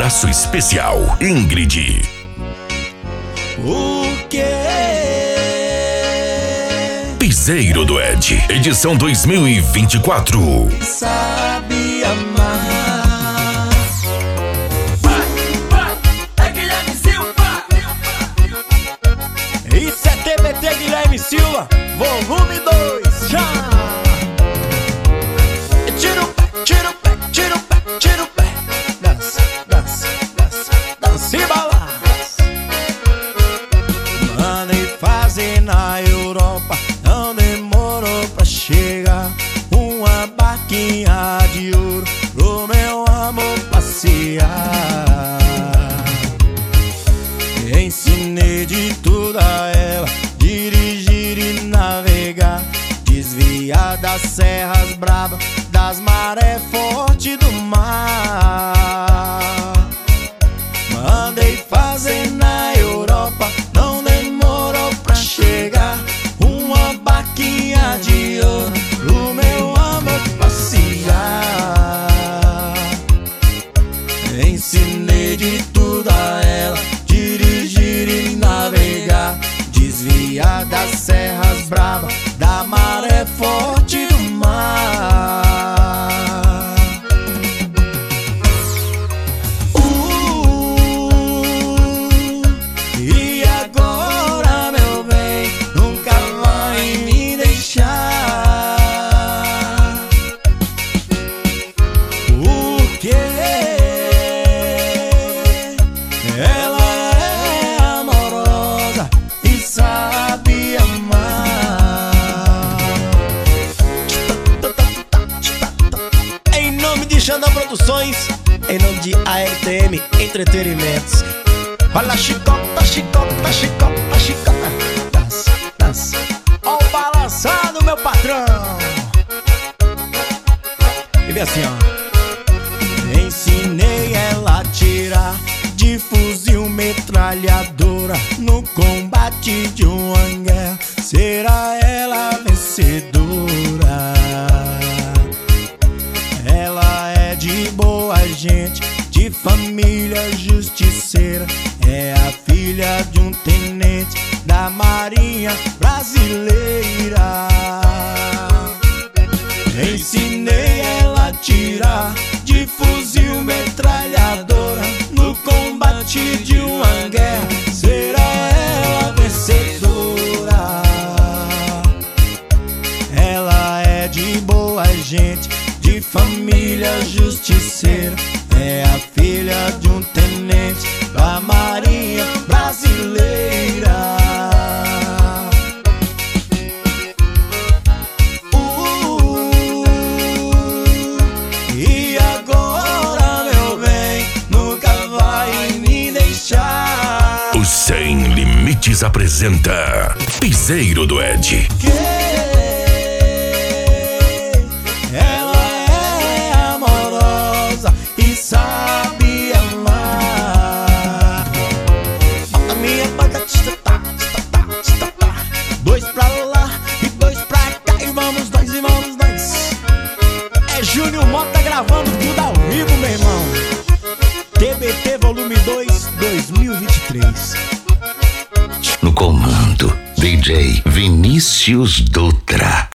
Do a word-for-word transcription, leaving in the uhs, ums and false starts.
abraço especial, Ingrid. O que? Piseiro do Ed, edição dois mil e vinte e quatro. Sabe amar. Vai, vai, é Guilherme Silva. Isso é T B T Guilherme Silva, volume dois, já! Tira o pé, tira o pé, tira o pé, tira o pé. Dança, dança, dança, dança e balança. Mandei fazer na Europa, não demorou pra chegar. Uma barquinha de ouro pro meu amor passear. Ensinei de tudo a ela, dirigir e navegar, desviar das serras bravas, das marés fortes do mar. Mandei fazer na Europa, não demorou pra chegar. Uma barquinha de ouro pro meu amor passear. Ensinei de tudo a ela, dirigir e navegar, desviar das serras bravas, da maré forte do mar. Uh, e agora, meu bem, nunca vai me deixar. Porque ela é amorosa e sabe amar. Em nome de Xandão Produções, em nome de A R T M Entretenimentos. Olha a chicota, chicota, chicota, chicota. Dança, dança. Ó o balançado, meu patrão. E vem assim, ó. Ensinei ela a tirar de fuzil metralhadora no combate de uma guerra. Será ela a vencedora? Ela é de boa gente, de família justiceira. É a filha de um tenente da Marinha Brasileira. Ensinei ela a tirar de fuzil metralhadora no combate de uma guerra. Será ela a vencedora? Ela é de boa gente, de família justiceira. É a filha de um tenente da Marinha Brasileira. Uh, e agora, meu bem, nunca vai me deixar. O Sem Limites apresenta Piseiro do Ed. Que ela é amorosa e sabe amar. Bota minha banda, tita, tá, tita, tá, tita, tá. Dois pra lá e dois pra cá, e vamos nós, e vamos nós. É Júnior Mota gravando tudo ao vivo, meu irmão. T B T volume dois, dois mil e vinte e três. No comando, D J Vinícius Dutra.